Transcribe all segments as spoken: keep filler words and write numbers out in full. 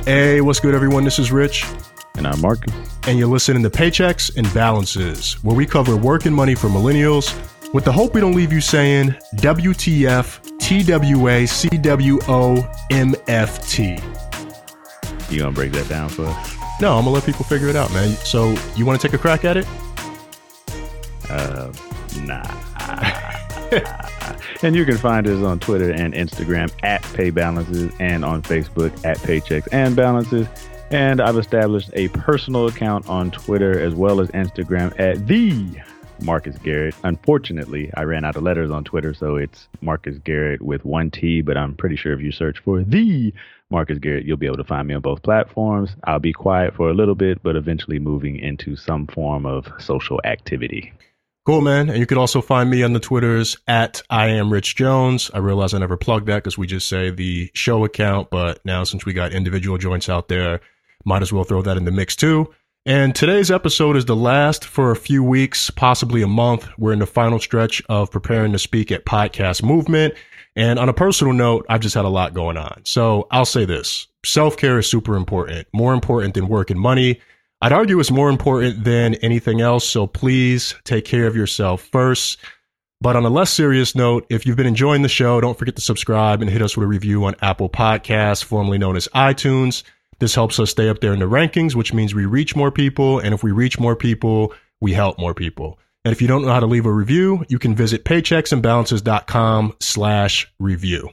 Hey, what's good, everyone? This is Rich. And I'm Marcus. And you're listening to Paychecks and Balances, where we cover work and money for millennials with the hope we don't leave you saying W T F, T W A, C W O, M F T. You gonna break that down for us? No, I'm gonna let people figure it out, man. So you want to take a crack at it? Uh, nah. And you can find us on Twitter and Instagram at PayBalances and on Facebook at Paychecks and Balances. And I've established a personal account on Twitter as well as Instagram at the Marcus Garrett. Unfortunately, I ran out of letters on Twitter, so it's Marcus Garrett with one T, but I'm pretty sure if you search for the Marcus Garrett, you'll be able to find me on both platforms. I'll be quiet for a little bit, but eventually moving into some form of social activity. Cool, man. And you can also find me on the Twitters at I am Rich Jones. I realize I never plugged that because we just say the show account, but now since we got individual joints out there, might as well throw that in the mix too. And today's episode is the last for a few weeks, possibly a month. We're in the final stretch of preparing to speak at Podcast Movement. And on a personal note, I've just had a lot going on. So I'll say this. Self-care is super important, more important than work and money. I'd argue it's more important than anything else, so please take care of yourself first. But on a less serious note, if you've been enjoying the show, don't forget to subscribe and hit us with a review on Apple Podcasts, formerly known as iTunes. This helps us stay up there in the rankings, which means we reach more people, and if we reach more people, we help more people. And if you don't know how to leave a review, you can visit paychecksandbalances.com slash review.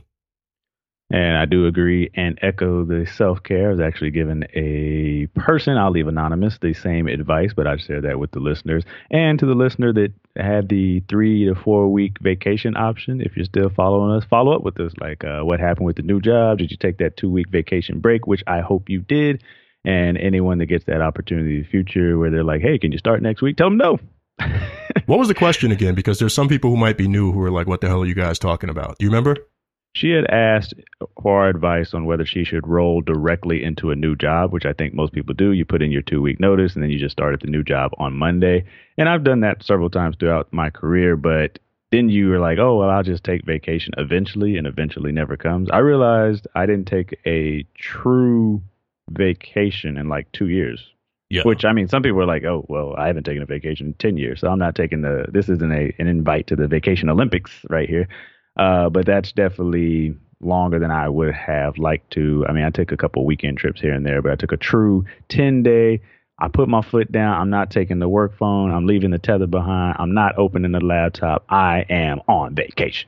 And I do agree and echo the self-care. I was actually given a person, I'll leave anonymous, the same advice, but I share that with the listeners. And to the listener that had the three to four week vacation option, if you're still following us, follow up with us. Like uh, what happened with the new job? Did you take that two week vacation break, which I hope you did? And anyone that gets that opportunity in the future where they're like, hey, can you start next week? Tell them no. What was the question again? Because there's some people who might be new who are like, what the hell are you guys talking about? Do you remember? She had asked for our advice on whether she should roll directly into a new job, which I think most people do. You put in your two week notice and then you just start at the new job on Monday. And I've done that several times throughout my career. But then you were like, oh, well, I'll just take vacation eventually, and eventually never comes. I realized I didn't take a true vacation in like two years. Yeah. Which, I mean, some people are like, oh, well, I haven't taken a vacation in ten years. So I'm not taking the this isn't a an invite to the Vacation Olympics right here. Uh, but that's definitely longer than I would have liked to. I mean, I took a couple weekend trips here and there, but I took a true ten day. I put my foot down. I'm not taking the work phone. I'm leaving the tether behind. I'm not opening the laptop. I am on vacation.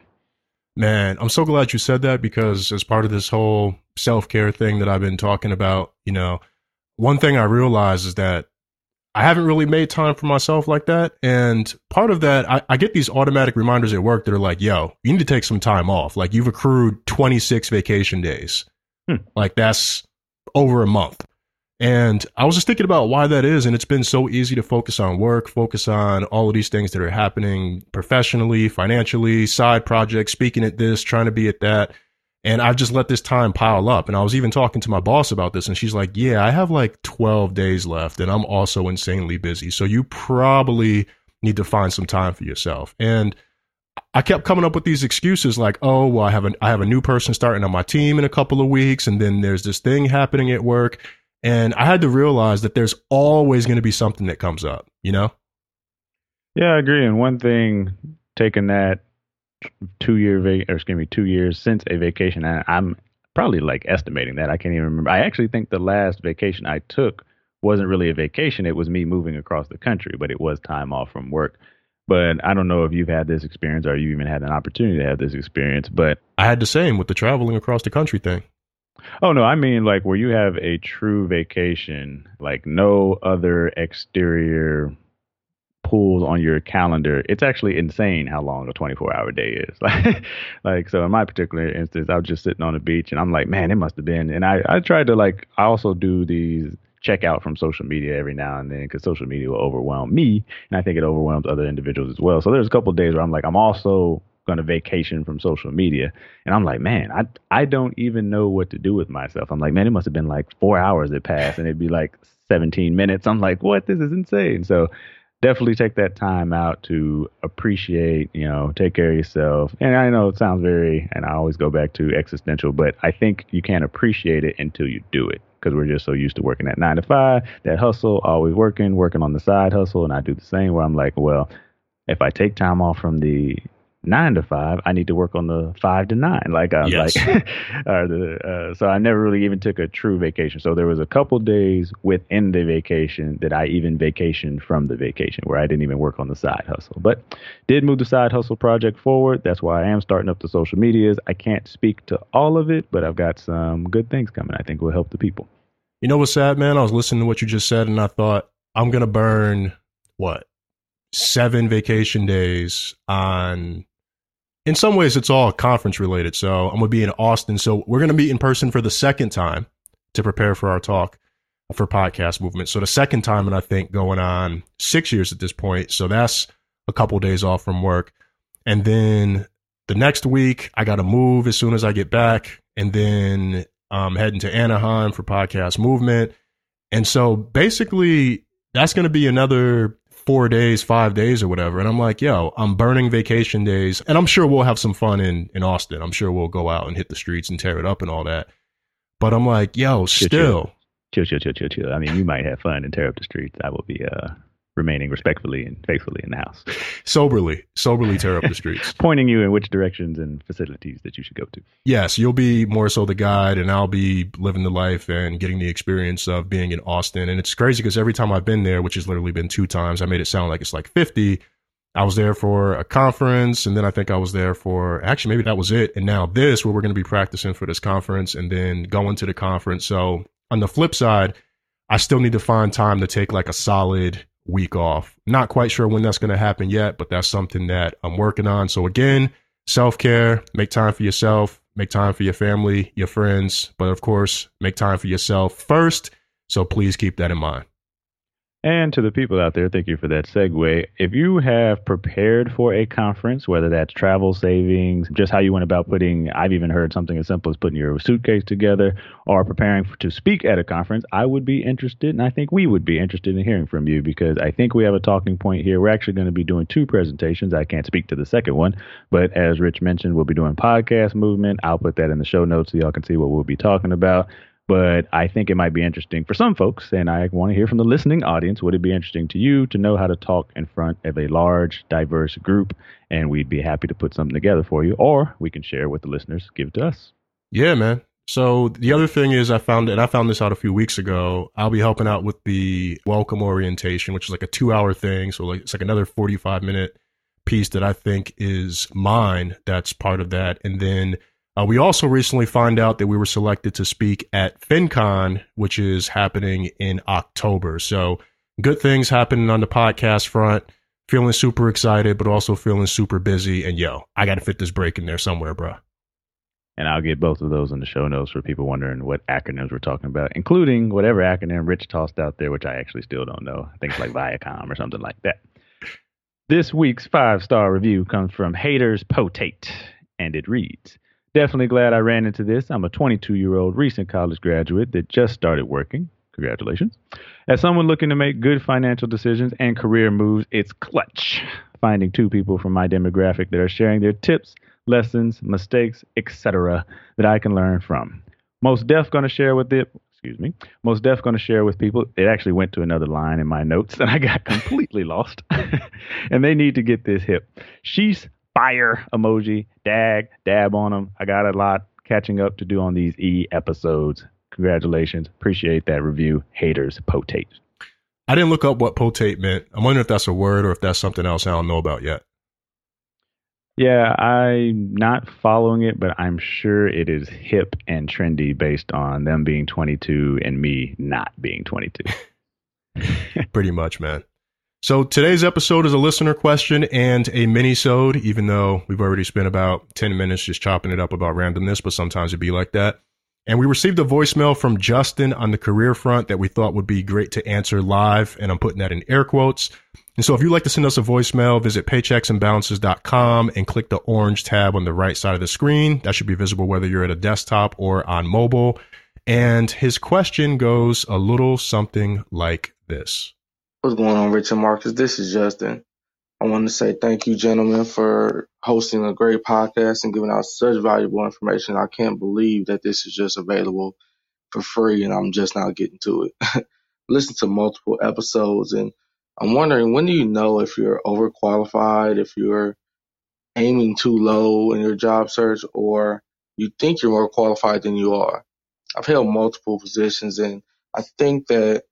Man, I'm so glad you said that, because as part of this whole self-care thing that I've been talking about, you know, one thing I realized is that I haven't really made time for myself like that. And part of that, I, I get these automatic reminders at work that are like, yo, you need to take some time off. Like, you've accrued twenty-six vacation days. Hmm. Like, that's over a month. And I was just thinking about why that is. And it's been so easy to focus on work, focus on all of these things that are happening professionally, financially, side projects, speaking at this, trying to be at that. And I've just let this time pile up. And I was even talking to my boss about this, and she's like, yeah, I have like twelve days left, and I'm also insanely busy. So you probably need to find some time for yourself. And I kept coming up with these excuses like, oh, well, I have a, I have a new person starting on my team in a couple of weeks, and then there's this thing happening at work. And I had to realize that there's always going to be something that comes up, you know? Yeah, I agree. And one thing, taking that two year va- or excuse me, two years since a vacation, and I'm probably like estimating that. I can't even remember. I actually think the last vacation I took wasn't really a vacation. It was me moving across the country, but it was time off from work. But I don't know if you've had this experience or you even had an opportunity to have this experience, but I had the same with the traveling across the country thing. Oh, no, I mean like where you have a true vacation, like no other exterior pools on your calendar. It's actually insane how long a twenty-four hour day is. Like, like so in my particular instance, I was just sitting on the beach and I'm like, man, it must have been. And I, I tried to like, I also do these check out from social media every now and then, because social media will overwhelm me. And I think it overwhelms other individuals as well. So there's a couple of days where I'm like, I'm also going to vacation from social media. And I'm like, man, I, I don't even know what to do with myself. I'm like, man, it must have been like four hours that passed and it'd be like seventeen minutes. I'm like, what? This is insane. So definitely take that time out to appreciate, you know, take care of yourself. And I know it sounds very, and I always go back to existential, but I think you can't appreciate it until you do it. because we're just so used to working at nine to five, that hustle, always working, working on the side hustle. And I do the same where I'm like, well, if I take time off from the nine to five, I need to work on the five to nine. Like I'm yes. like, or the, uh, so I never really even took a true vacation. So there was a couple days within the vacation that I even vacationed from the vacation where I didn't even work on the side hustle, but did move the side hustle project forward. That's why I am starting up the social medias. I can't speak to all of it, but I've got some good things coming. I think will help the people. You know what's sad, man? I was listening to what you just said and I thought I'm going to burn what? Seven vacation days on, in some ways, it's all conference related. So I'm going to be in Austin. So we're going to meet in person for the second time to prepare for our talk for Podcast Movement. So the second time, and I think going on six years at this point. So that's a couple of days off from work. And then the next week, I got to move as soon as I get back. And then I'm heading to Anaheim for Podcast Movement. And so basically, that's going to be another four days, five days or whatever. And I'm like, yo, I'm burning vacation days. And I'm sure we'll have some fun in, in Austin. I'm sure we'll go out and hit the streets and tear it up and all that. But I'm like, yo, chill, still. Chill, chill, chill, chill, chill. I mean, you might have fun and tear up the streets. I will be uh, remaining respectfully and faithfully in the house. Soberly, soberly tear up the streets. Pointing you in which directions and facilities that you should go to. Yes, you'll be more so the guide and I'll be living the life and getting the experience of being in Austin. And it's crazy because every time I've been there, which has literally been two times, I made it sound like it's like fifty. I was there for a conference and then I think I was there for, actually maybe that was it. And now this, where we're going to be practicing for this conference and then going to the conference. So on the flip side, I still need to find time to take like a solid week off. Not quite sure when that's going to happen yet, but that's something that I'm working on. So again, self-care, make time for yourself, make time for your family, your friends, but of course, make time for yourself first. So please keep that in mind. And to the people out there, thank you for that segue. If you have prepared for a conference, whether that's travel savings, just how you went about putting, I've even heard something as simple as putting your suitcase together or preparing for, to speak at a conference, I would be interested, and I think we would be interested in hearing from you because I think we have a talking point here. We're actually going to be doing two presentations. I can't speak to the second one, but as Rich mentioned, we'll be doing Podcast Movement. I'll put that in the show notes so y'all can see what we'll be talking about. But I think it might be interesting for some folks, and I want to hear from the listening audience. Would it be interesting to you to know how to talk in front of a large, diverse group? And we'd be happy to put something together for you, or we can share with the listeners, give it to us. Yeah, man. So the other thing is I found, and I found this out a few weeks ago, I'll be helping out with the welcome orientation, which is like a two hour thing. So like it's like another forty-five minute piece that I think is mine. That's part of that. And then Uh, we also recently found out that we were selected to speak at FinCon, which is happening in October. So good things happening on the podcast front. Feeling super excited, but also feeling super busy. And yo, I got to fit this break in there somewhere, bro. And I'll get both of those in the show notes for people wondering what acronyms we're talking about, including whatever acronym Rich tossed out there, which I actually still don't know. I think it's like Viacom or something like that. This week's five-star review comes from Haters Potate, and it reads, definitely glad I ran into this. I'm a twenty-two-year-old recent college graduate that just started working. Congratulations. As someone looking to make good financial decisions and career moves, it's clutch finding two people from my demographic that are sharing their tips, lessons, mistakes, et cetera that I can learn from. Most def going to share with it. Excuse me. Most def going to share with people. It actually went to another line in my notes and I got completely lost. And they need to get this hip. She's fire emoji, dag, dab on them. I got a lot catching up to do on these E episodes. Congratulations. Appreciate that review. Haters Potate. I didn't look up what potate meant. I'm wondering if that's a word or if that's something else I don't know about yet. Yeah, I'm not following it, but I'm sure it is hip and trendy based on them being twenty-two and me not being twenty-two. Pretty much, man. So today's episode is a listener question and a mini-sode, even though we've already spent about ten minutes just chopping it up about randomness, but sometimes it'd be like that. And we received a voicemail from Justin on the career front that we thought would be great to answer live, and I'm putting that in air quotes. And so if you'd like to send us a voicemail, visit paychecks and balances dot com and click the orange tab on the right side of the screen. That should be visible whether you're at a desktop or on mobile. And his question goes a little something like this. What's going on, Rich and Marcus? This is Justin. I want to say thank you, gentlemen, for hosting a great podcast and giving out such valuable information. I can't believe that this is just available for free, and I'm just now getting to it. Listen to multiple episodes, and I'm wondering, when do you know if you're overqualified, if you're aiming too low in your job search, or you think you're more qualified than you are? I've held multiple positions, and I think that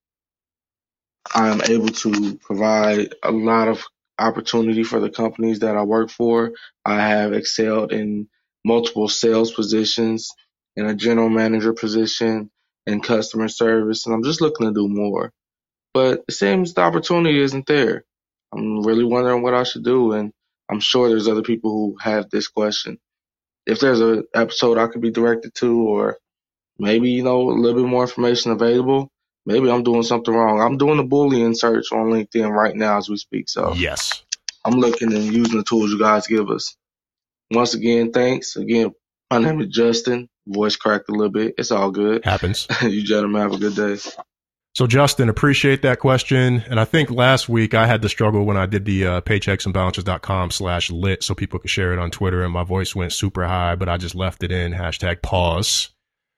I'm able to provide a lot of opportunity for the companies that I work for. I have excelled in multiple sales positions, in a general manager position, in customer service, and I'm just looking to do more. But it seems the opportunity isn't there. I'm really wondering what I should do, and I'm sure there's other people who have this question. If there's an episode I could be directed to, or maybe, you know, a little bit more information available, maybe I'm doing something wrong. I'm doing a Boolean search on LinkedIn right now as we speak. So Yes. I'm looking and using the tools you guys give us. Once again, thanks. Again, my name is Justin. Voice cracked a little bit. It's all good. Happens. You gentlemen have a good day. So, Justin, appreciate that question. And I think last week I had the struggle when I did the uh, paychecksandbalances.com slash lit so people could share it on Twitter, and my voice went super high, but I just left it in, hashtag pause.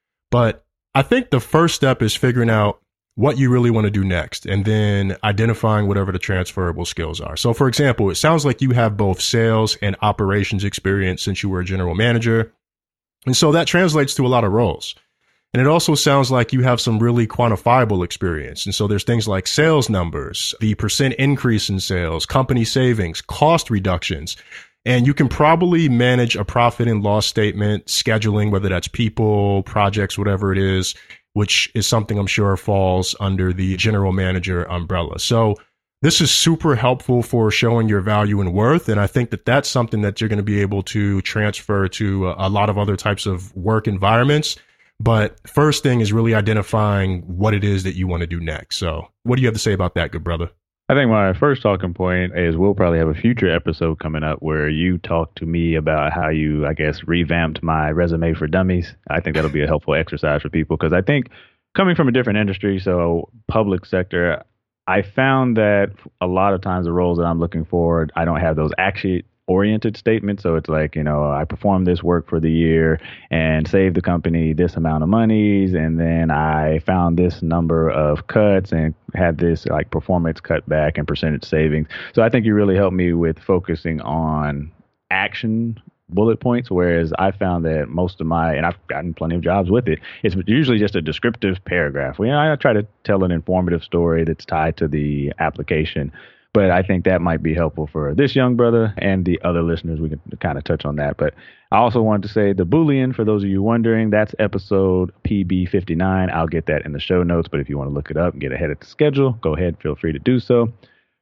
But I think the first step is figuring out what you really want to do next, and then identifying whatever the transferable skills are. So, for example, it sounds like you have both sales and operations experience since you were a general manager. And so that translates to a lot of roles. And it also sounds like you have some really quantifiable experience. And so there's things like sales numbers, the percent increase in sales, company savings, cost reductions. And you can probably manage a profit and loss statement, scheduling, whether that's people, projects, whatever it is, which is something I'm sure falls under the general manager umbrella. So this is super helpful for showing your value and worth. And I think that that's something that you're going to be able to transfer to a lot of other types of work environments. But first thing is really identifying what it is that you want to do next. So what do you have to say about that, good brother? I think my first talking point is we'll probably have a future episode coming up where you talk to me about how you, I guess, revamped my resume for dummies. I think that'll be a helpful exercise for people, because I think coming from a different industry, so public sector, I found that a lot of times the roles that I'm looking for, I don't have those action oriented statements. So it's like, you know, I performed this work for the year and saved the company this amount of monies, and then I found this number of cuts and had this like performance cut back and percentage savings. So I think you really helped me with focusing on action bullet points, whereas I found that most of my, and I've gotten plenty of jobs with it, it's usually just a descriptive paragraph. Well, you know, I try to tell an informative story that's tied to the application. But I think that might be helpful for this young brother and the other listeners. We can kind of touch on that. But I also wanted to say the Boolean, for those of you wondering, that's episode P B fifty-nine. I'll get that in the show notes. But if you want to look it up and get ahead of the schedule, go ahead. Feel free to do so.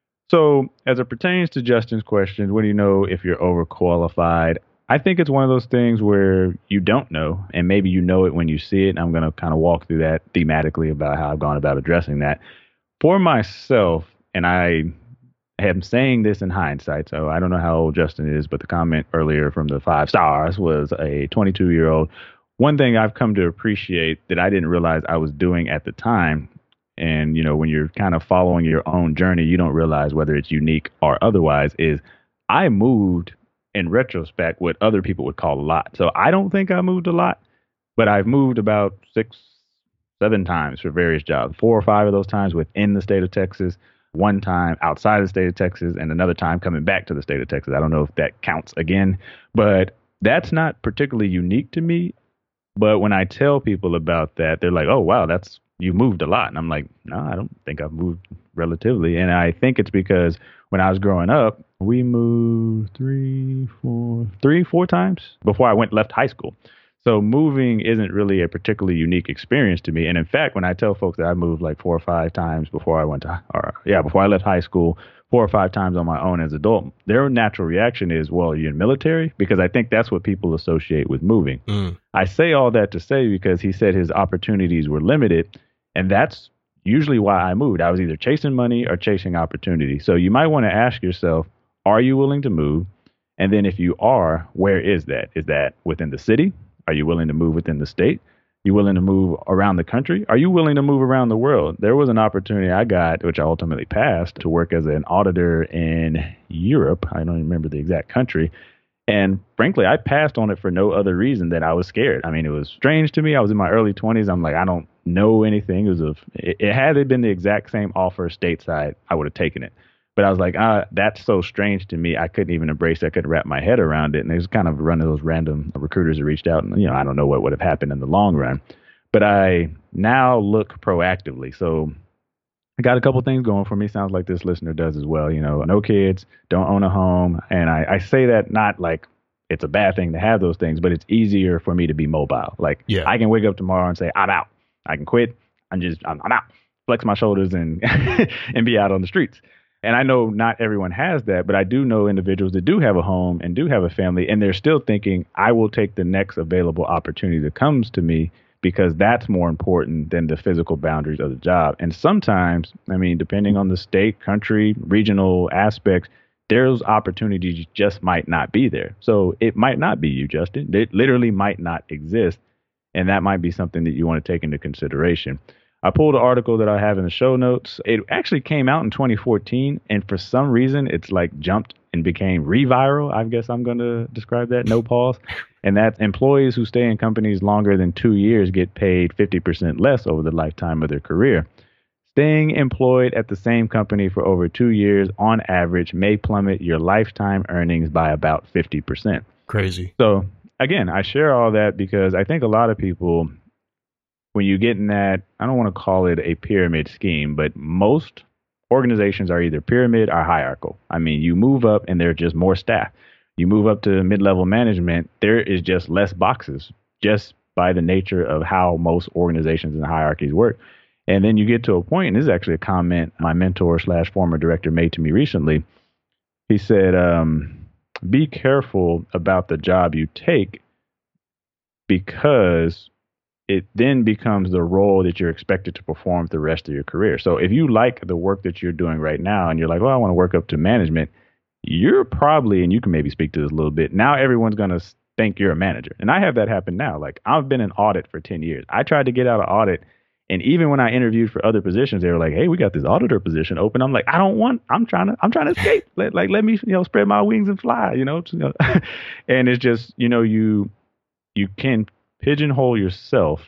So as it pertains to Justin's question, what do you know if you're overqualified? I think it's one of those things where you don't know, and maybe you know it when you see it. And I'm going to kind of walk through that thematically about how I've gone about addressing that. For myself, and I am saying this in hindsight, so I don't know how old Justin is, but the comment earlier from the five stars was a twenty-two-year-old. One thing I've come to appreciate that I didn't realize I was doing at the time, and, you know, when you're kind of following your own journey, you don't realize whether it's unique or otherwise, is I moved, in retrospect, what other people would call a lot. So I don't think I moved a lot, but I've moved about six, seven times for various jobs, four or five of those times within the state of Texas, one time outside of the state of Texas, and another time coming back to the state of Texas. I don't know if that counts again, but that's not particularly unique to me. But when I tell people about that, they're like, oh, wow, that's, you moved a lot. And I'm like, no, I don't think I've moved relatively. And I think it's because when I was growing up, we moved three, four, three, four times before I went left high school. So moving isn't really a particularly unique experience to me. And in fact, when I tell folks that I moved like four or five times before I went to, or yeah, before I left high school, four or five times on my own as an adult, their natural reaction is, well, you're in the military? Because I think that's what people associate with moving. Mm. I say all that to say because he said his opportunities were limited. And that's usually why I moved. I was either chasing money or chasing opportunity. So you might want to ask yourself, are you willing to move? And then if you are, where is that? Is that within the city? Are you willing to move within the state? You willing to move around the country? Are you willing to move around the world? There was an opportunity I got, which I ultimately passed, to work as an auditor in Europe. I don't remember the exact country. And frankly, I passed on it for no other reason than I was scared. I mean, it was strange to me. I was in my early twenties. I'm like, I don't know anything. It was a, it, it had it been the exact same offer stateside, I would have taken it. But I was like, ah, that's so strange to me. I couldn't even embrace it. I couldn't wrap my head around it. And it was kind of one of those random recruiters who reached out. And, you know, I don't know what would have happened in the long run. But I now look proactively. So I got a couple things going for me. Sounds like this listener does as well. You know, no kids, don't own a home. And I, I say that not like it's a bad thing to have those things, but it's easier for me to be mobile. Like, yeah. I can wake up tomorrow and say, I'm out. I can quit. I'm just, I'm, I'm out. Flex my shoulders and and be out on the streets. And I know not everyone has that, but I do know individuals that do have a home and do have a family, and they're still thinking, I will take the next available opportunity that comes to me because that's more important than the physical boundaries of the job. And sometimes, I mean, depending on the state, country, regional aspects, those opportunities just might not be there. So it might not be you, Justin. It literally might not exist. And that might be something that you want to take into consideration. I pulled an article that I have in the show notes. It actually came out in twenty fourteen, and for some reason, it's like jumped and became reviral. I guess I'm going to describe that. No pause. And that's employees who stay in companies longer than two years get paid fifty percent less over the lifetime of their career. Staying employed at the same company for over two years on average may plummet your lifetime earnings by about fifty percent. Crazy. So again, I share all that because I think a lot of people, when you get in that, I don't want to call it a pyramid scheme, but most organizations are either pyramid or hierarchical. I mean, you move up and there are just more staff. You move up to mid-level management, there is just less boxes, just by the nature of how most organizations and hierarchies work. And then you get to a point, and this is actually a comment my mentor slash former director made to me recently. He said, um, be careful about the job you take because it then becomes the role that you're expected to perform the rest of your career. So if you like the work that you're doing right now and you're like, well, I want to work up to management, you're probably, and you can maybe speak to this a little bit, now everyone's going to think you're a manager. And I have that happen now. Like, I've been in audit for ten years. I tried to get out of audit. And even when I interviewed for other positions, they were like, hey, we got this auditor position open. I'm like, I don't want, I'm trying to, I'm trying to escape. Let, like, let me, you know, spread my wings and fly, you know, and it's just, you know, you, you can pigeonhole yourself,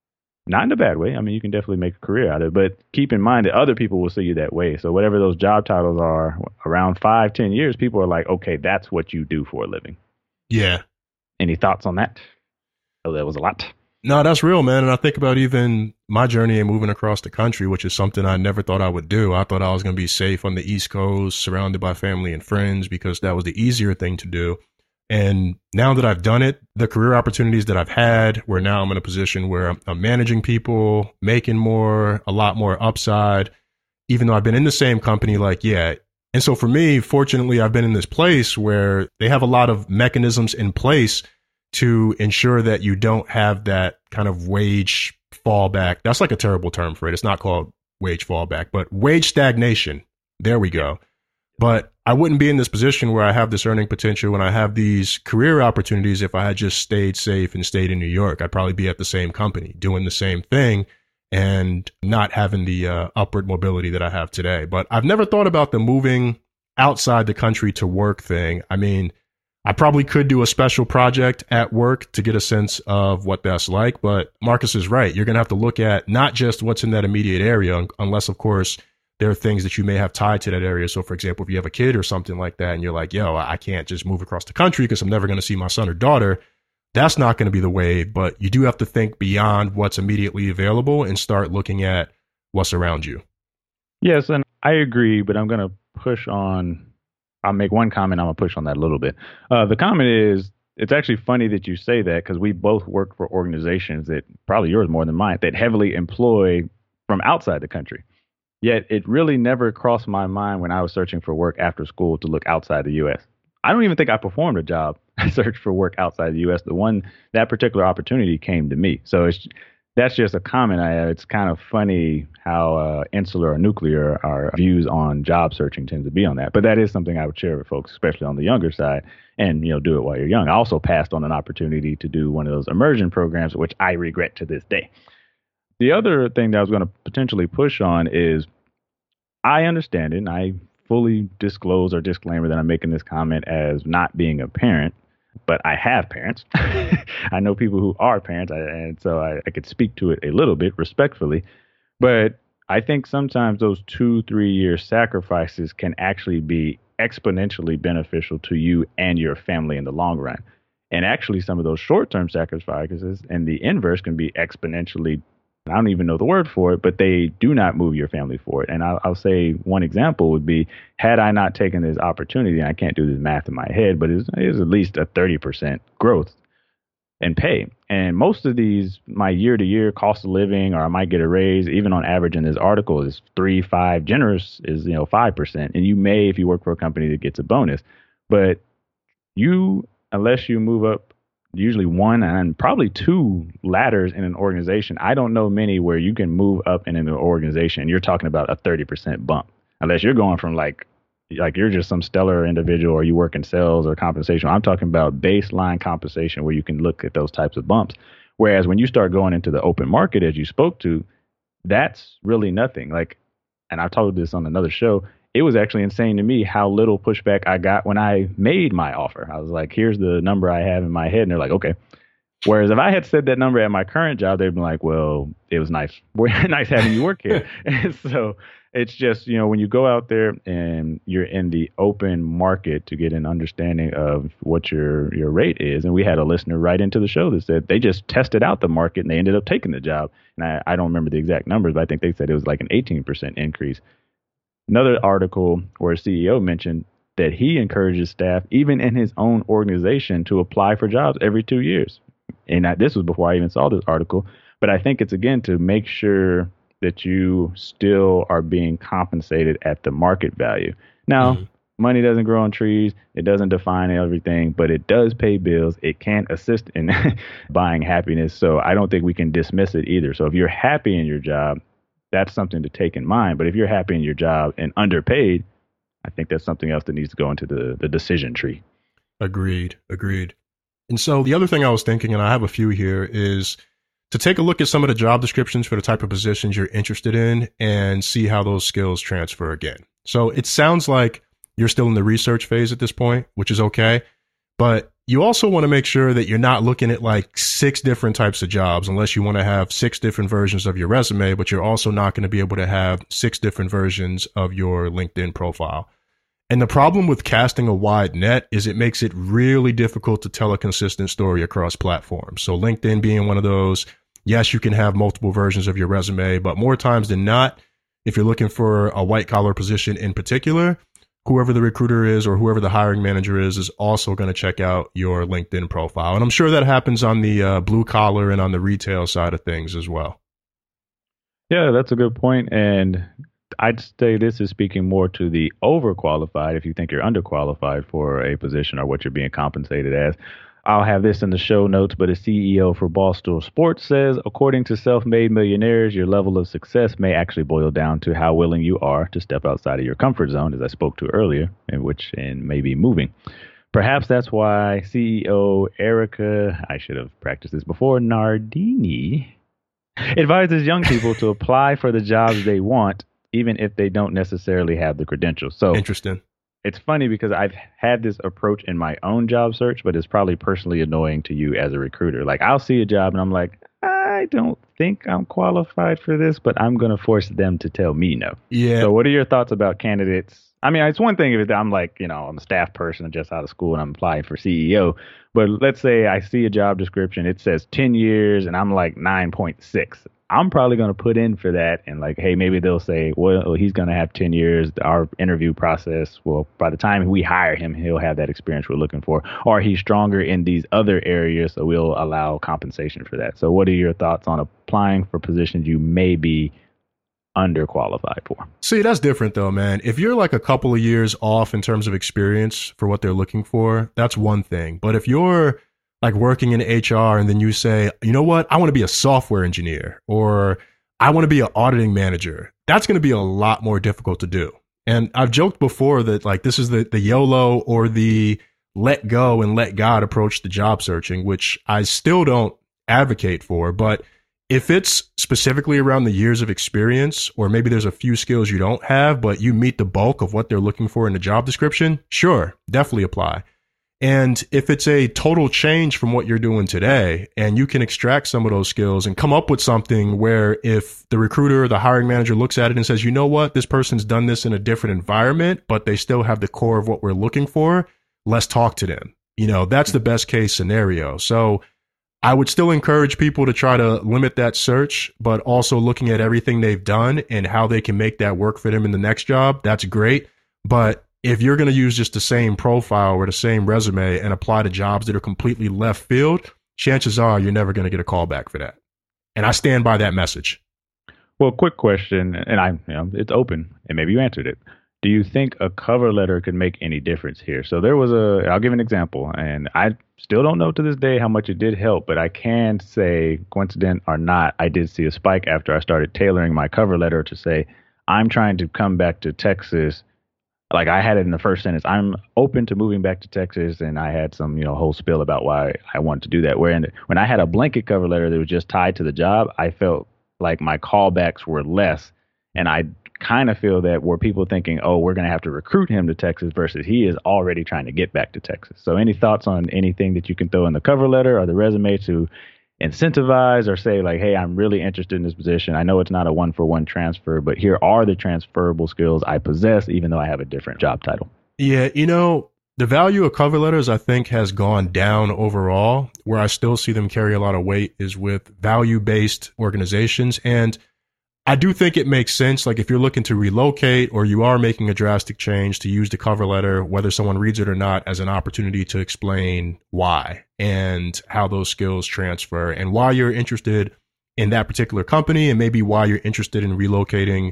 not in a bad way. I mean, you can definitely make a career out of it, but keep in mind that other people will see you that way. So whatever those job titles are, around five, ten years, people are like, okay, that's what you do for a living. Yeah. Any thoughts on that? Oh, that was a lot. No, that's real, man. And I think about even my journey and moving across the country, which is something I never thought I would do. I thought I was going to be safe on the East Coast, surrounded by family and friends, because that was the easier thing to do. And now that I've done it, the career opportunities that I've had, where now I'm in a position where I'm, I'm managing people, making more, a lot more upside, even though I've been in the same company, like, yeah. And so for me, fortunately, I've been in this place where they have a lot of mechanisms in place to ensure that you don't have that kind of wage fallback. That's like a terrible term for it. It's not called wage fallback, but wage stagnation. There we go. But I wouldn't be in this position where I have this earning potential and I have these career opportunities if I had just stayed safe and stayed in New York. I'd probably be at the same company doing the same thing and not having the uh, upward mobility that I have today. But I've never thought about the moving outside the country to work thing. I mean, I probably could do a special project at work to get a sense of what that's like. But Marcus is right. You're going to have to look at not just what's in that immediate area, unless, of course, there are things that you may have tied to that area. So, for example, if you have a kid or something like that and you're like, yo, I can't just move across the country because I'm never going to see my son or daughter, that's not going to be the way. But you do have to think beyond what's immediately available and start looking at what's around you. Yes, and I agree, but I'm going to push on. I'll make one comment. I'm going to push on that a little bit. Uh, the comment is, it's actually funny that you say that because we both work for organizations that, probably yours more than mine, that heavily employ from outside the country. Yet it really never crossed my mind when I was searching for work after school to look outside the U S. I don't even think I performed a job search for work outside the U S. The one, that particular opportunity came to me. So it's, that's just a comment I have. It's kind of funny how uh, insular or nuclear our views on job searching tend to be on that. But that is something I would share with folks, especially on the younger side, and, you know, do it while you're young. I also passed on an opportunity to do one of those immersion programs, which I regret to this day. The other thing that I was going to potentially push on is I understand it, and I fully disclose or disclaimer that I'm making this comment as not being a parent. but I have parents. I know people who are parents, and so I, I could speak to it a little bit respectfully. But I think sometimes those two, three year sacrifices can actually be exponentially beneficial to you and your family in the long run. And actually, some of those short term sacrifices and the inverse can be exponentially, I don't even know the word for it, but they do not move your family forward. And I'll, I'll say one example would be, had I not taken this opportunity, and I can't do this math in my head, but it's, it's at least a thirty percent growth in pay. And most of these, my year to year cost of living, or I might get a raise, even on average in this article, is three, five, generous is, you know, five percent. And you may, if you work for a company that gets a bonus, but you, unless you move up usually one and probably two ladders in an organization. I don't know many where you can move up in an organization and you're talking about a thirty percent bump, unless you're going from like, like you're just some stellar individual or you work in sales or compensation. I'm talking about baseline compensation where you can look at those types of bumps. Whereas when you start going into the open market, as you spoke to, that's really nothing. Like, and I've told this on another show, it was actually insane to me how little pushback I got when I made my offer. I was like, here's the number I have in my head. And they're like, okay. Whereas if I had said that number at my current job, they'd be like, well, it was nice. nice having you work here. And so it's just, you know, when you go out there and you're in the open market to get an understanding of what your, your rate is. And we had a listener write into the show that said they just tested out the market and they ended up taking the job. And I, I don't remember the exact numbers, but I think they said it was like an eighteen percent increase. Another article where a C E O mentioned that he encourages staff, even in his own organization, to apply for jobs every two years. And I, this was before I even saw this article. But I think it's, again, to make sure that you still are being compensated at the market value. Now, mm-hmm. money doesn't grow on trees. It doesn't define everything, but it does pay bills. It can assist in buying happiness. So I don't think we can dismiss it either. So if you're happy in your job, that's something to take in mind. But if you're happy in your job and underpaid, I think that's something else that needs to go into the, the decision tree. Agreed. Agreed. And so the other thing I was thinking, and I have a few here, is to take a look at some of the job descriptions for the type of positions you're interested in and see how those skills transfer again. So it sounds like you're still in the research phase at this point, which is okay. But you also want to make sure that you're not looking at like six different types of jobs, unless you want to have six different versions of your resume, but you're also not going to be able to have six different versions of your LinkedIn profile. And the problem with casting a wide net is it makes it really difficult to tell a consistent story across platforms. So LinkedIn being one of those, yes, you can have multiple versions of your resume, but more times than not, if you're looking for a white collar position in particular, whoever the recruiter is or whoever the hiring manager is, is also going to check out your LinkedIn profile. And I'm sure that happens on the uh, blue collar and on the retail side of things as well. Yeah, that's a good point. And I'd say this is speaking more to the overqualified if you think you're underqualified for a position or what you're being compensated as. I'll have this in the show notes, but a C E O for Barstool Sports says, according to self-made millionaires, your level of success may actually boil down to how willing you are to step outside of your comfort zone, as I spoke to earlier, in which and maybe moving. Perhaps that's why C E O Erica, I should have practiced this before, Nardini, advises young people to apply for the jobs they want, even if they don't necessarily have the credentials. So interesting. It's funny because I've had this approach in my own job search, but it's probably personally annoying to you as a recruiter. Like, I'll see a job and I'm like, I don't think I'm qualified for this, but I'm going to force them to tell me no. Yeah. So what are your thoughts about candidates? I mean, it's one thing if I'm like, you know, I'm a staff person just out of school and I'm applying for C E O. But let's say I see a job description. It says ten years and I'm like nine point six. I'm probably going to put in for that and like, hey, maybe they'll say, well, he's going to have ten years. Our interview process, well, by the time we hire him, he'll have that experience we're looking for. Or he's stronger in these other areas, so we'll allow compensation for that. So what are your thoughts on applying for positions you may be underqualified for? See, that's different though, man. If you're like a couple of years off in terms of experience for what they're looking for, that's one thing. But if you're like working in H R and then you say, you know what, I want to be a software engineer or I want to be an auditing manager, that's going to be a lot more difficult to do. And I've joked before that like this is the, the YOLO or the let go and let God approach to job searching, which I still don't advocate for. But if it's specifically around the years of experience, or maybe there's a few skills you don't have, but you meet the bulk of what they're looking for in the job description, sure, definitely apply. And if it's a total change from what you're doing today, and you can extract some of those skills and come up with something where if the recruiter or the hiring manager looks at it and says, you know what, this person's done this in a different environment, but they still have the core of what we're looking for, let's talk to them. You know, that's the best case scenario. So I would still encourage people to try to limit that search, but also looking at everything they've done and how they can make that work for them in the next job. That's great. But if you're going to use just the same profile or the same resume and apply to jobs that are completely left field, chances are you're never going to get a call back for that. And I stand by that message. Well, quick question, and I, you know, it's open, and maybe you answered it. Do you think a cover letter could make any difference here? So there was a, I'll give an example, and I still don't know to this day how much it did help, but I can say, coincident or not, I did see a spike after I started tailoring my cover letter to say, I'm trying to come back to Texas. Like I had it in the first sentence, I'm open to moving back to Texas. And I had some, you know, whole spiel about why I wanted to do that. Where in, when I had a blanket cover letter that was just tied to the job, I felt like my callbacks were less. And I kind of feel that were people thinking, oh, we're going to have to recruit him to Texas versus he is already trying to get back to Texas. So any thoughts on anything that you can throw in the cover letter or the resume to incentivize or say like, hey, I'm really interested in this position. I know it's not a one for one transfer, but here are the transferable skills I possess, even though I have a different job title. Yeah. You know, the value of cover letters, I think, has gone down overall. Where I still see them carry a lot of weight is with value-based organizations. And I do think it makes sense. Like if you're looking to relocate or you are making a drastic change, to use the cover letter, whether someone reads it or not, as an opportunity to explain why and how those skills transfer and why you're interested in that particular company and maybe why you're interested in relocating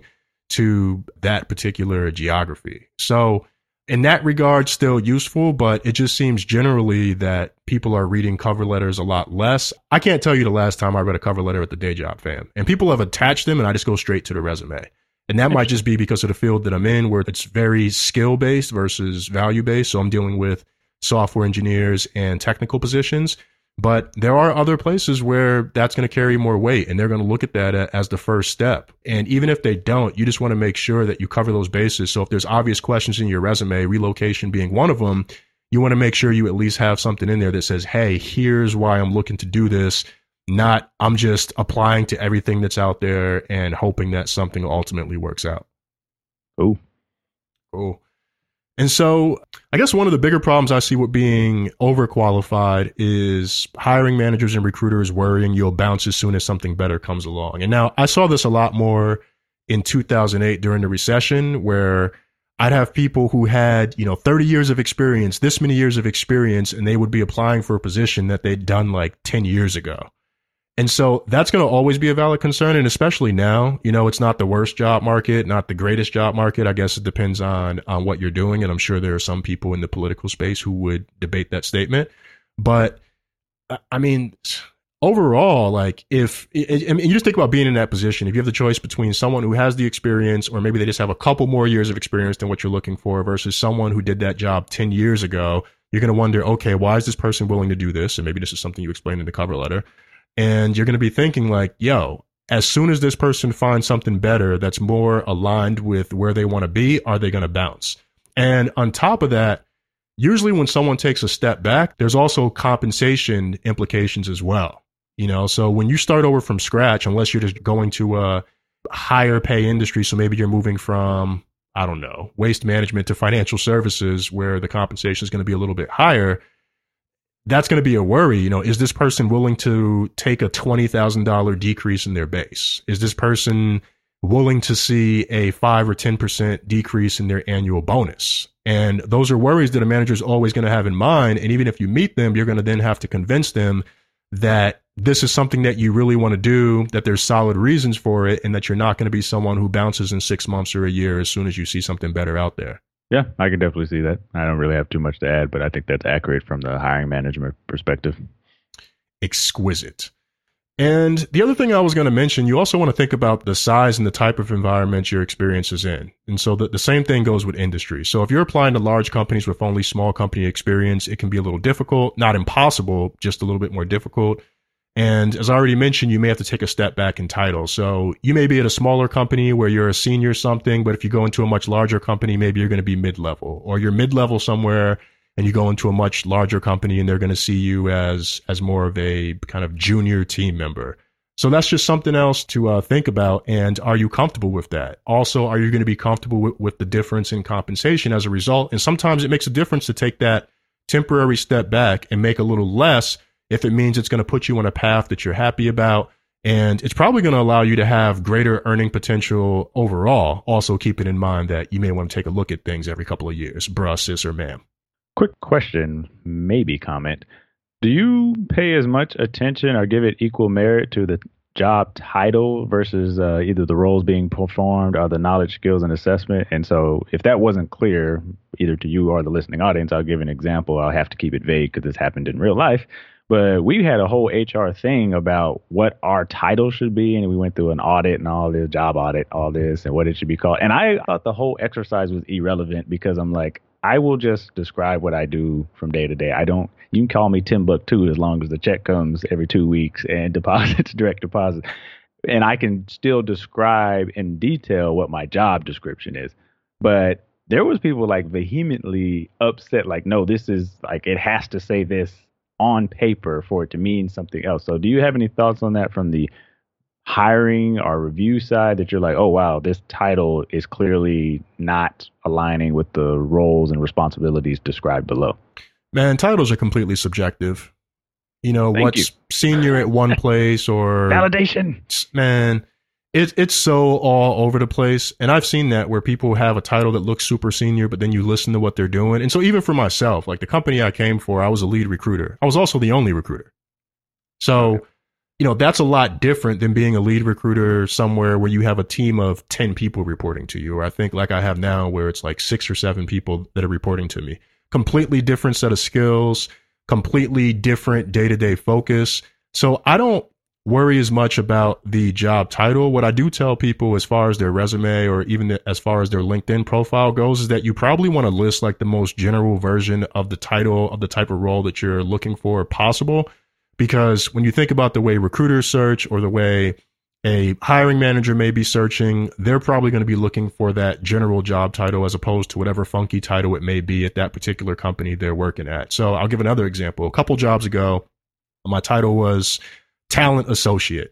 to that particular geography. So in that regard, still useful, but it just seems generally that people are reading cover letters a lot less. I can't tell you the last time I read a cover letter at the day job, fam. And people have attached them and I just go straight to the resume. And that might just be because of the field that I'm in, where it's very skill based versus value based. So I'm dealing with software engineers and technical positions. But there are other places where that's going to carry more weight and they're going to look at that as the first step. And even if they don't, you just want to make sure that you cover those bases. So if there's obvious questions in your resume, relocation being one of them, you want to make sure you at least have something in there that says, hey, here's why I'm looking to do this. Not I'm just applying to everything that's out there and hoping that something ultimately works out. Cool. Cool. And so I guess one of the bigger problems I see with being overqualified is hiring managers and recruiters worrying you'll bounce as soon as something better comes along. And now I saw this a lot more in two thousand eight during the recession, where I'd have people who had, you know, thirty years of experience, this many years of experience, and they would be applying for a position that they'd done like ten years ago. And so that's going to always be a valid concern. And especially now, you know, it's not the worst job market, not the greatest job market. I guess it depends on, on what you're doing. And I'm sure there are some people in the political space who would debate that statement. But I mean, overall, like if I mean, you just think about being in that position, if you have the choice between someone who has the experience, or maybe they just have a couple more years of experience than what you're looking for, versus someone who did that job ten years ago, you're going to wonder, okay, why is this person willing to do this? And maybe this is something you explained in the cover letter. And you're going to be thinking like, yo, as soon as this person finds something better that's more aligned with where they want to be, are they going to bounce? And on top of that, usually when someone takes a step back, there's also compensation implications as well. You know, so when you start over from scratch, unless you're just going to a higher pay industry, so maybe you're moving from, I don't know, waste management to financial services where the compensation is going to be a little bit higher, that's going to be a worry. You know, is this person willing to take a twenty thousand dollars decrease in their base? Is this person willing to see a five or ten percent decrease in their annual bonus? And those are worries that a manager is always going to have in mind. And even if you meet them, you're going to then have to convince them that this is something that you really want to do, that there's solid reasons for it, and that you're not going to be someone who bounces in six months or a year as soon as you see something better out there. Yeah, I can definitely see that. I don't really have too much to add, but I think that's accurate from the hiring management perspective. Exquisite. And the other thing I was going to mention, you also want to think about the size and the type of environment your experience is in. And so the, the same thing goes with industry. So if you're applying to large companies with only small company experience, it can be a little difficult, not impossible, just a little bit more difficult. And as I already mentioned, you may have to take a step back in title. So you may be at a smaller company where you're a senior something, but if you go into a much larger company, maybe you're going to be mid-level, or you're mid-level somewhere and you go into a much larger company and they're going to see you as as more of a kind of junior team member. So that's just something else to uh, think about. And are you comfortable with that? Also, are you going to be comfortable with, with the difference in compensation as a result? And sometimes it makes a difference to take that temporary step back and make a little less if it means it's going to put you on a path that you're happy about. And it's probably going to allow you to have greater earning potential overall. Also keeping in mind that you may want to take a look at things every couple of years, bruh, sis, or ma'am. Quick question, maybe comment. Do you pay as much attention or give it equal merit to the job title versus uh, either the roles being performed or the knowledge, skills, and assessment? And so if that wasn't clear, either to you or the listening audience, I'll give an example. I'll have to keep it vague because this happened in real life. But we had a whole H R thing about what our title should be. And we went through an audit and all this, job audit, all this, and what it should be called. And I thought the whole exercise was irrelevant because I'm like, I will just describe what I do from day to day. I don't, you can call me Timbuktu as long as the check comes every two weeks and deposits, direct deposit. And I can still describe in detail what my job description is. But there was people like vehemently upset, like, no, this is like, it has to say this on paper for it to mean something else. So do you have any thoughts on that from the hiring or review side that you're like, oh, wow, this title is clearly not aligning with the roles and responsibilities described below? Man, titles are completely subjective. You know, Thank what's you. senior at one place or validation, man, it, it's so all over the place. And I've seen that where people have a title that looks super senior, but then you listen to what they're doing. And so even for myself, like the company I came for, I was a lead recruiter. I was also the only recruiter. So, okay. You know, that's a lot different than being a lead recruiter somewhere where you have a team of ten people reporting to you, or I think like I have now where it's like six or seven people that are reporting to me. Completely different set of skills, completely different day-to-day focus. So I don't worry as much about the job title. What I do tell people as far as their resume or even as far as their LinkedIn profile goes is that you probably want to list like the most general version of the title of the type of role that you're looking for possible. Because when you think about the way recruiters search or the way a hiring manager may be searching, they're probably going to be looking for that general job title as opposed to whatever funky title it may be at that particular company they're working at. So I'll give another example. A couple jobs ago, my title was talent associate.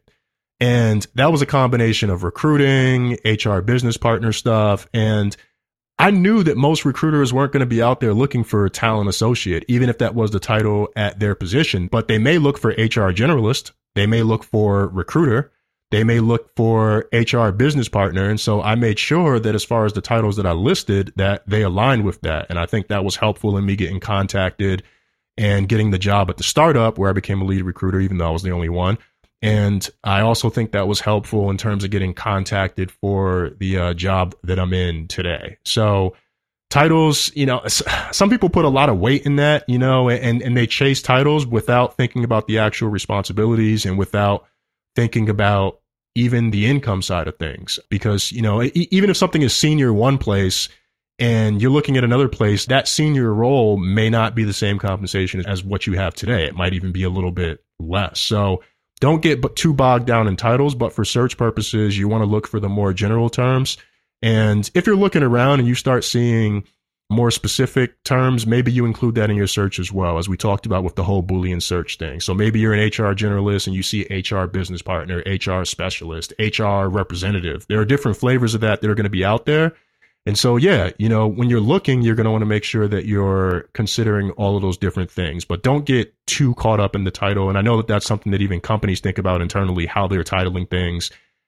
And that was a combination of recruiting, H R business partner stuff, and I knew that most recruiters weren't going to be out there looking for a talent associate, even if that was the title at their position. But they may look for H R generalist. They may look for recruiter. They may look for H R business partner. And so I made sure that as far as the titles that I listed, that they aligned with that. And I think that was helpful in me getting contacted and getting the job at the startup where I became a lead recruiter, even though I was the only one. And I also think that was helpful in terms of getting contacted for the uh, job that I'm in today. So titles, you know, some people put a lot of weight in that, you know, and, and they chase titles without thinking about the actual responsibilities and without thinking about even the income side of things. Because, you know, even if something is senior one place and you're looking at another place, that senior role may not be the same compensation as what you have today. It might even be a little bit less. So don't get too bogged down in titles, but for search purposes, you want to look for the more general terms. And if you're looking around and you start seeing more specific terms, maybe you include that in your search as well, as we talked about with the whole Boolean search thing. So maybe you're an H R generalist and you see H R business partner, H R specialist, H R representative. There are different flavors of that that are going to be out there. And so, yeah, you know, when you're looking, you're going to want to make sure that you're considering all of those different things, but don't get too caught up in the title. And I know that that's something that even companies think about internally, how they're titling things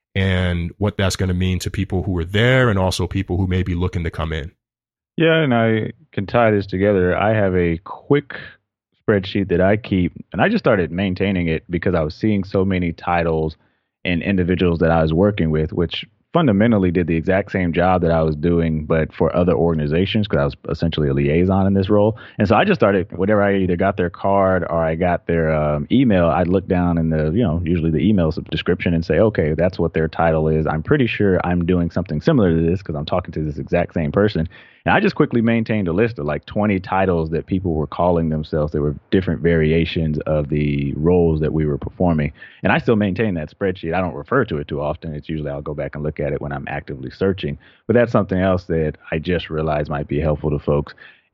and what that's going to mean to people who are there and also people who may be looking to come in. Yeah, and I can tie this together. I have a quick spreadsheet that I keep, and I just started maintaining it because I was seeing so many titles and individuals that I was working with, which fundamentally did the exact same job that I was doing, but for other organizations, because I was essentially a liaison in this role. And so I just started, whatever I either got their card or I got their um, email, I'd look down in the, you know, usually the email description and say, okay, that's what their title is. I'm pretty sure I'm doing something similar to this because I'm talking to this exact same person. And I just quickly maintained a list of like twenty titles that people were calling themselves. There were different variations of the roles that we were performing. And I still maintain that spreadsheet. I don't refer to it too often. It's usually I'll go back and look at it when I'm actively searching. But that's something else that I just realized might be helpful to folks.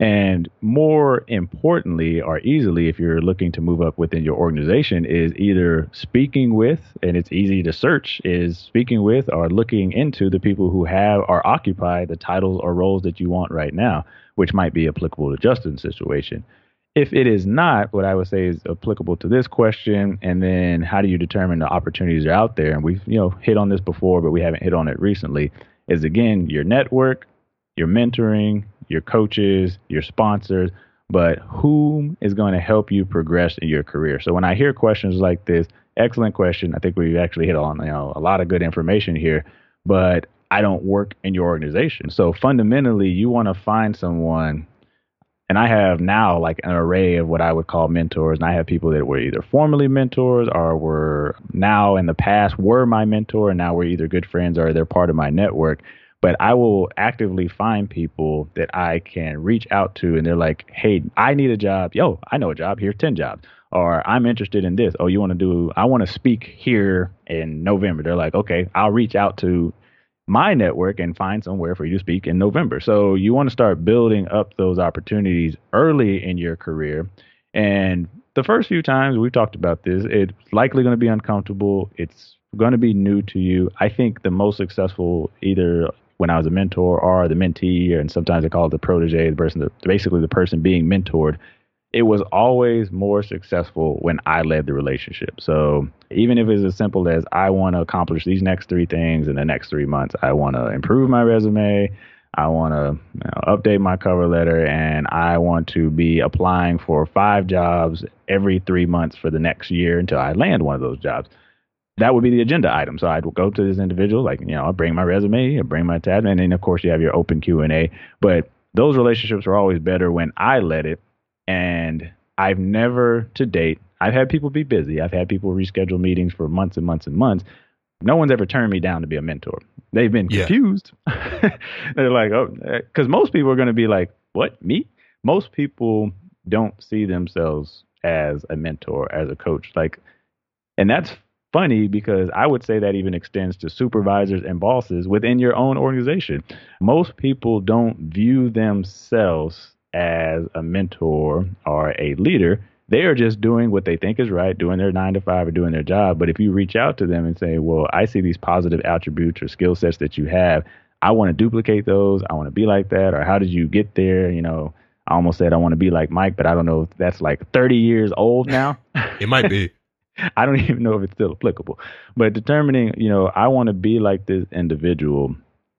And more importantly, or easily, if you're looking to move up within your organization, is either speaking with, and it's easy to search, is speaking with or looking into the people who have or occupy the titles or roles that you want right now, which might be applicable to Justin's situation. If it is not, what I would say is applicable to this question, and then how do you determine the opportunities are out there? And we've, you know, hit on this before, but we haven't hit on it recently, is again, your network, your mentoring, your coaches, your sponsors, but whom is going to help you progress in your career? So when I hear questions like this, excellent question. I think we've actually hit on, you know, a lot of good information here, but I don't work in your organization. So fundamentally, you want to find someone, and I have now like an array of what I would call mentors, and I have people that were either formerly mentors or were now in the past were my mentor, and now we're either good friends or they're part of my network. But I will actively find people that I can reach out to, and they're like, hey, I need a job. Yo, I know a job. Here's ten jobs. Or I'm interested in this. Oh, you want to do, I want to speak here in November. They're like, okay, I'll reach out to my network and find somewhere for you to speak in November. So you want to start building up those opportunities early in your career. And the first few times we've talked about this, it's likely going to be uncomfortable. It's going to be new to you. I think the most successful, either when I was a mentor or the mentee, and sometimes I call it the protege, the person, that, basically the person being mentored, it was always more successful when I led the relationship. So even if it's as simple as I want to accomplish these next three things in the next three months, I want to improve my resume, I want to you know, update my cover letter, and I want to be applying for five jobs every three months for the next year until I land one of those jobs. That would be the agenda item. So I'd go to this individual, like, you know, I'll bring my resume, I'll bring my tab, and then of course you have your open Q and A. But those relationships are always better when I led it. And I've never to date, I've had people be busy. I've had people reschedule meetings for months and months and months. No one's ever turned me down to be a mentor. They've been confused. Yeah. They're like, oh, because most people are going to be like, what, me? Most people don't see themselves as a mentor, as a coach. Like, and that's funny because I would say that even extends to supervisors and bosses within your own organization. Most people don't view themselves as a mentor or a leader. They are just doing what they think is right, doing their nine to five or doing their job. But if you reach out to them and say, well, I see these positive attributes or skill sets that you have, I want to duplicate those. I want to be like that. Or how did you get there? You know, I almost said I want to be like Mike, but I don't know if that's like thirty years old now. It might be. I don't even know if it's still applicable. But determining, you know, I want to be like this individual,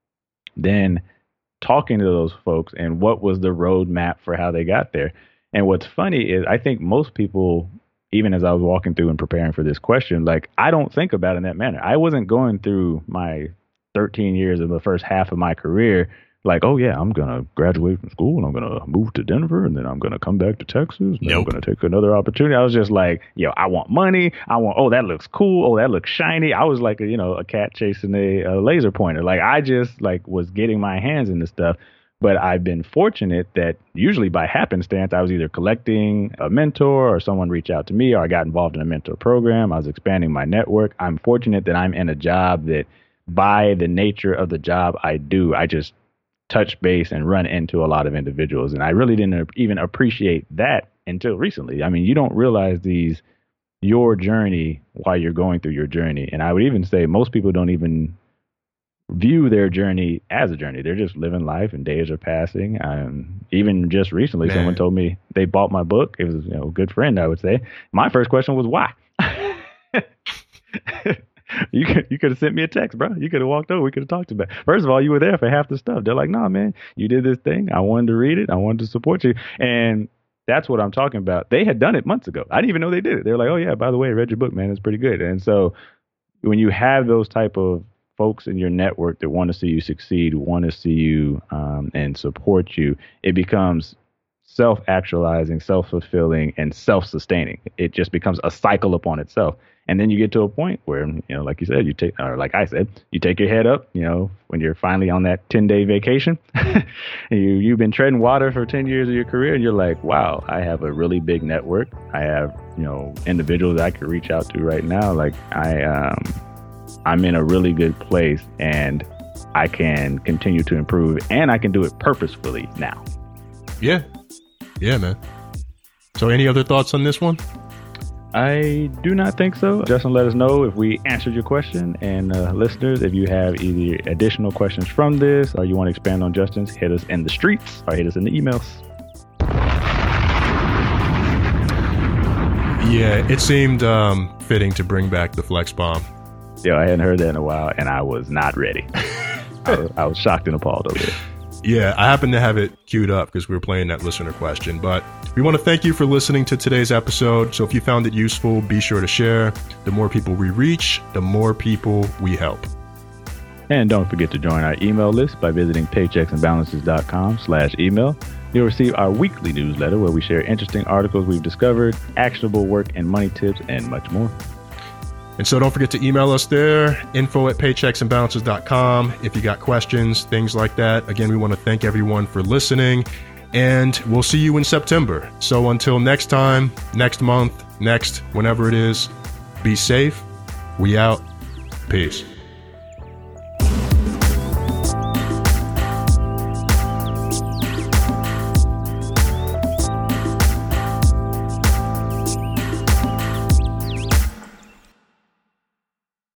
then talking to those folks and what was the roadmap for how they got there. And what's funny is I think most people, even as I was walking through and preparing for this question, like I don't think about it in that manner. I wasn't going through my thirteen years of the first half of my career like, oh, yeah, I'm going to graduate from school and I'm going to move to Denver and then I'm going to come back to Texas and nope. I'm going to take another opportunity. I was just like, yo, I want money. I want, oh, that looks cool. Oh, that looks shiny. I was like, a, you know, a cat chasing a, a laser pointer. Like I just like was getting my hands in this stuff. But I've been fortunate that usually by happenstance, I was either collecting a mentor or someone reached out to me or I got involved in a mentor program. I was expanding my network. I'm fortunate that I'm in a job that by the nature of the job I do, I just touch base and run into a lot of individuals. And I really didn't even appreciate that until recently. I mean, you don't realize these, your journey while you're going through your journey. And I would even say most people don't even view their journey as a journey. They're just living life and days are passing. Um, even just recently, Man. someone told me they bought my book. It was, you know, a good friend, I would say. My first question was why? You could you could have sent me a text, bro. You could have walked over. We could have talked about it. First of all, you were there for half the stuff. They're like, nah, man, you did this thing. I wanted to read it. I wanted to support you. And that's what I'm talking about. They had done it months ago. I didn't even know they did it. They're like, oh, yeah, by the way, I read your book, man. It's pretty good. And so when you have those type of folks in your network that want to see you succeed, want to see you um, and support you, it becomes self-actualizing, self-fulfilling, and self-sustaining. It just becomes a cycle upon itself. And then you get to a point where, you know, like you said, you take, or like I said, you take your head up, you know, when you're finally on that ten day vacation, and you, you've been treading water for ten years of your career. And you're like, wow, I have a really big network. I have, you know, individuals I could reach out to right now. Like I, um, I'm in a really good place and I can continue to improve and I can do it purposefully now. Yeah. Yeah, man. So any other thoughts on this one? I do not think so. Justin, let us know if we answered your question. And uh, listeners, if you have either additional questions from this or you want to expand on Justin's, hit us in the streets or hit us in the emails. Yeah, it seemed um, fitting to bring back the flex bomb. Yeah, I hadn't heard that in a while, and I was not ready. I, was, I was shocked and appalled over it. Yeah, I happened to have it queued up because we were playing that listener question. But we want to thank you for listening to today's episode. So if you found it useful, be sure to share. The more people we reach, the more people we help. And don't forget to join our email list by visiting paychecksandbalances.com slash email. You'll receive our weekly newsletter where we share interesting articles we've discovered, actionable work and money tips, and much more. And so don't forget to email us there, info at paychecksandbalances dot com. If you got questions, things like that. Again, we want to thank everyone for listening, and we'll see you in September. So until next time, next month, next, whenever it is, be safe. We out. Peace.